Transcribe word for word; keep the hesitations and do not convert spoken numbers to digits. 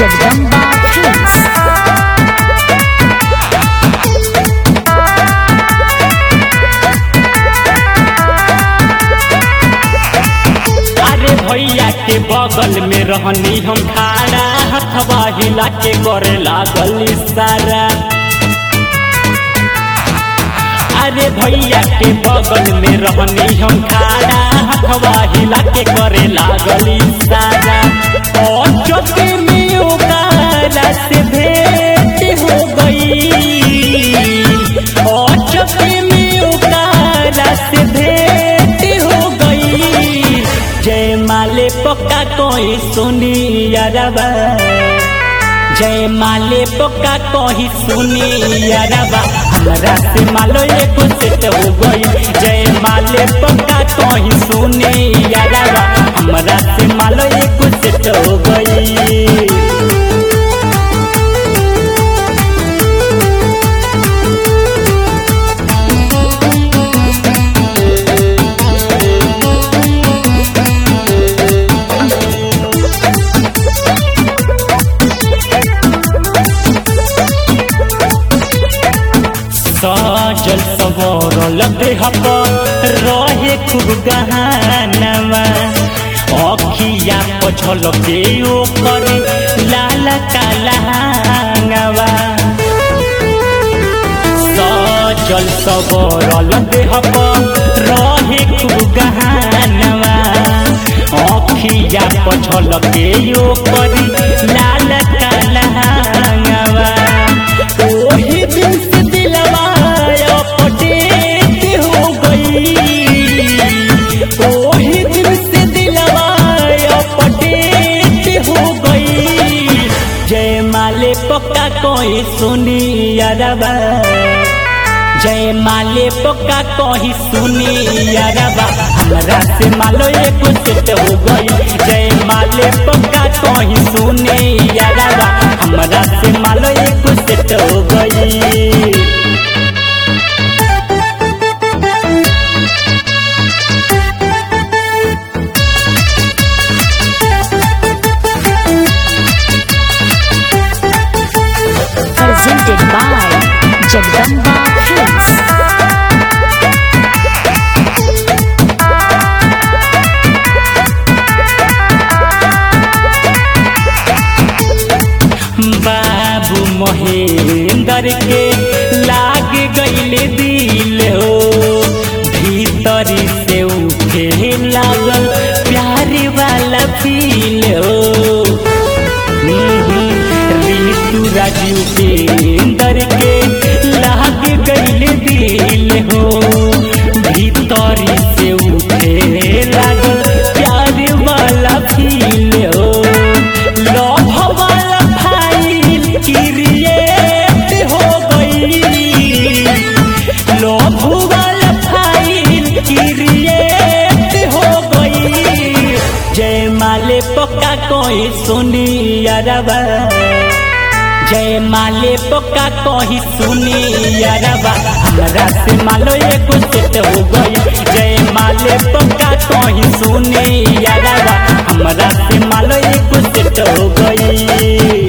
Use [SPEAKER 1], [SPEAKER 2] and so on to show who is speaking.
[SPEAKER 1] Jagdamba films.
[SPEAKER 2] अरे भैया के बगल में रहनी हम खड़ा, हथवा हिला के करे लागल इशारा। अरे भैया के बगल में रहनी हम खड़ा, हथवा हिला के करे लागल इशारा। और चौके में ओकरा से भेंट हो गई, और चौके में ओकरा से भेंट हो गई। जय माले पक्का कोई सुनी यारबा, जय माले पक्का कोई सुनी यारबा। हमरा से मालो एको सेट हो गई, जय माले पक्का कोई सुनी यारबा। हमरा से मालो एको सेट हो गई। सजल सवरल देह पर रहे खूब गहनवा, अखिया पछल के ओकर लाल कालवा। सजल सवरल देह पर रहे खूब गहनवा, अखिया पछल के ओकर लाल कालवा। ओही दिन से दिलवा अपडेट हो गई, ओही दिन से दिलवा अपडेट हो गई। जय माले पक्का कोई सुनी यारबा, जय माले पक्का कोई सुनी यारबा। हमरा से मालो एको सेट हो गई, जय माले पक्का कोई सुनी यारबा। हमरा से मालो एको सेट हो गई।
[SPEAKER 1] Presented by Jagdamba films.
[SPEAKER 2] बाबू महेंद्र के लाग गईले दिल हो, भीतरी से उठे लागल प्यार वाला फील हो। ऋतु राजू केंद्र के लाग गईले दिल हो, भीतरी से उठे लागल प्यार वाला फील हो। लव वाला फाइल क्रिएट हो गई, लव वाला फाइल क्रिएट हो गई। जय माले पक्का कोई सुनी यारबा, जय माले पक्का कोई सुनी यारबा। हमरा से मालो एको सेट हो गई, जय माले पक्का कोई सुनी यारबा। हमरा से मालो एको सेट हो गई।